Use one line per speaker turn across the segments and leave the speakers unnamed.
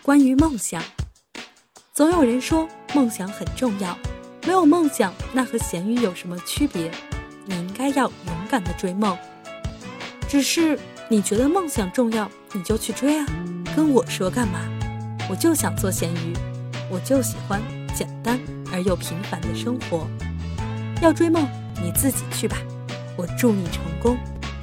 关于梦想。总有人说梦想很重要，没有梦想那和咸鱼有什么区别？你应该要勇敢地追梦。只是你觉得梦想重要，你就去追啊，跟我说干嘛？我就想做咸鱼，我就喜欢简单而又平凡的生活。要追梦，你自己去吧，我祝你成功。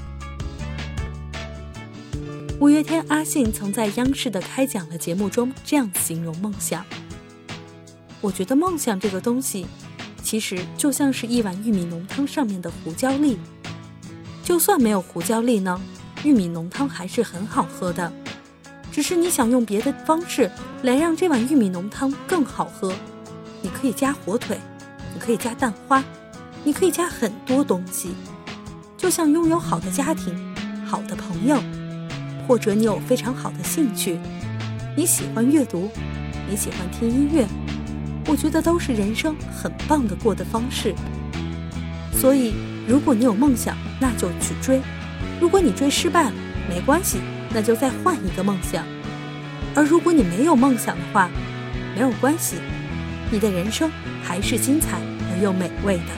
五月天阿信曾在央视的开讲的节目中这样形容梦想：我觉得梦想这个东西，其实就像是一碗玉米浓汤上面的胡椒粒。就算没有胡椒粒呢，玉米浓汤还是很好喝的。只是你想用别的方式来让这碗玉米浓汤更好喝，你可以加火腿，你可以加蛋花，你可以加很多东西。就像拥有好的家庭、好的朋友，或者你有非常好的兴趣，你喜欢阅读，你喜欢听音乐，我觉得都是人生很棒的过的方式。所以如果你有梦想，那就去追。如果你追失败了，没关系，那就再换一个梦想。而如果你没有梦想的话，没有关系，你的人生还是精彩而又美味的。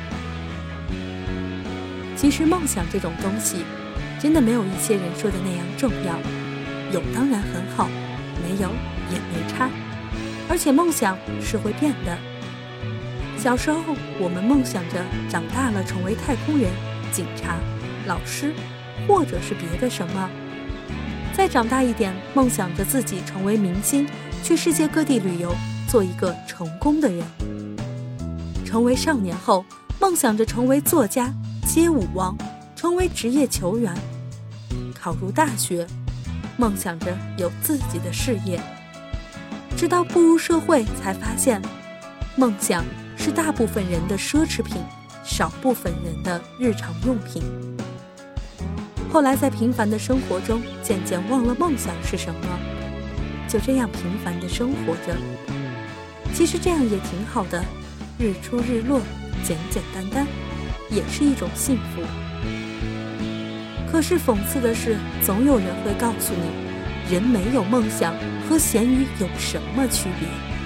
其实梦想这种东西真的没有一些人说的那样重要，有当然很好，没有也没差。而且梦想是会变的。小时候我们梦想着长大了成为太空人、警察、老师，或者是别的什么。再长大一点，梦想着自己成为明星，去世界各地旅游，做一个成功的人。成为少年后，梦想着成为作家、街舞王，成为职业球员。考入大学，梦想着有自己的事业。直到步入社会，才发现梦想是大部分人的奢侈品，少部分人的日常用品。后来在平凡的生活中，渐渐忘了梦想是什么，就这样平凡的生活着。其实这样也挺好的，日出日落，简简单单，也是一种幸福。可是讽刺的是，总有人会告诉你，人没有梦想和咸鱼有什么区别？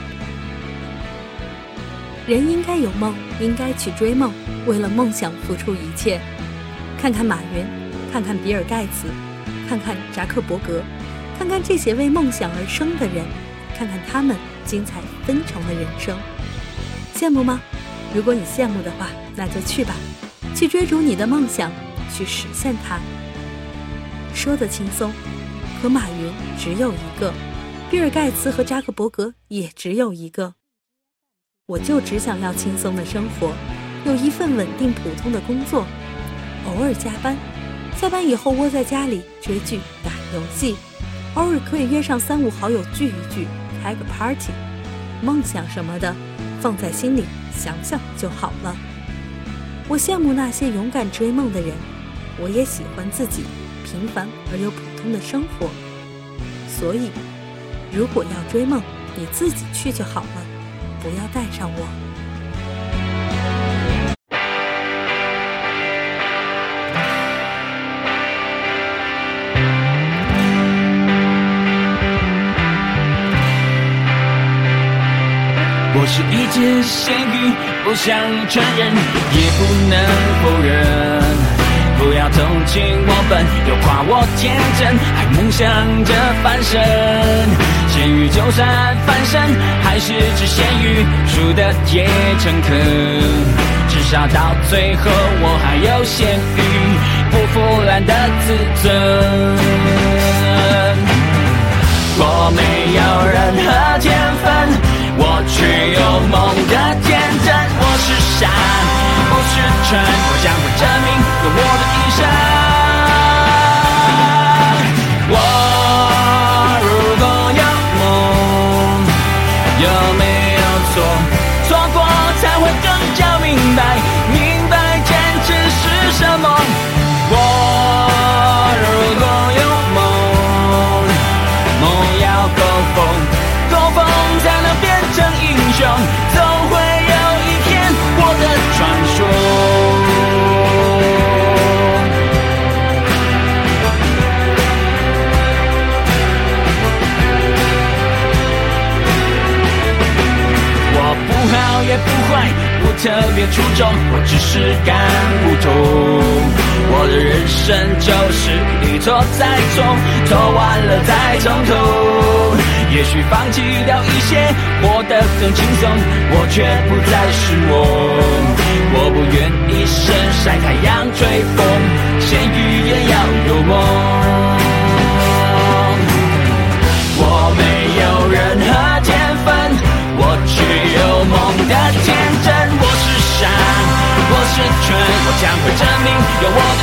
人应该有梦，应该去追梦，为了梦想付出一切。看看马云，看看比尔盖茨，看看扎克伯格，看看这些为梦想而生的人，看看他们精彩纷呈的人生。羡慕吗？如果你羡慕的话，那就去吧，去追逐你的梦想，去实现它。说得轻松，可马云只有一个，比尔盖茨和扎克伯格也只有一个。我就只想要轻松的生活，有一份稳定普通的工作，偶尔加班，下班以后窝在家里追剧打游戏，偶尔可以约上3、5好友聚一聚，开个 party。 梦想什么的放在心里想想就好了。我羡慕那些勇敢追梦的人，我也喜欢自己平凡而又普通的生活。所以如果要追梦，你自己去就好了，不要带上我。
我是一只咸鱼，不想承认，也不能否认。不要同情我笨，又夸我天真，还梦想着翻身。咸鱼就算翻身，还是只咸鱼，输的也诚恳。至少到最后，我还有咸鱼不腐烂的自尊。我没有任何天分，我却有梦的天真。我是傻，不是蠢，我将会证明用我的一生。我如果有梦，有没有错？错过才会更加明白，明白坚持是什么。我如果有梦，梦要够疯，够疯才能变帅，不特别出众，我只是干不通。我的人生就是一错再错，错完了再从头。也许放弃掉一些，活得更轻松，我却不再是我。我不愿一生晒太阳吹风，咸鱼也要有梦。我没有任何天分，我只有梦的天真。我是山，我是泉，我将会证明有我